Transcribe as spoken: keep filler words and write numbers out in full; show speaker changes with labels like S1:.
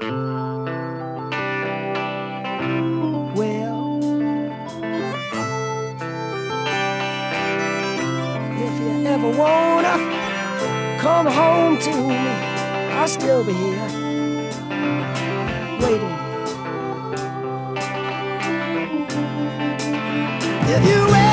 S1: Well, if you ever wanna come home to me, I'll still be here waiting. If you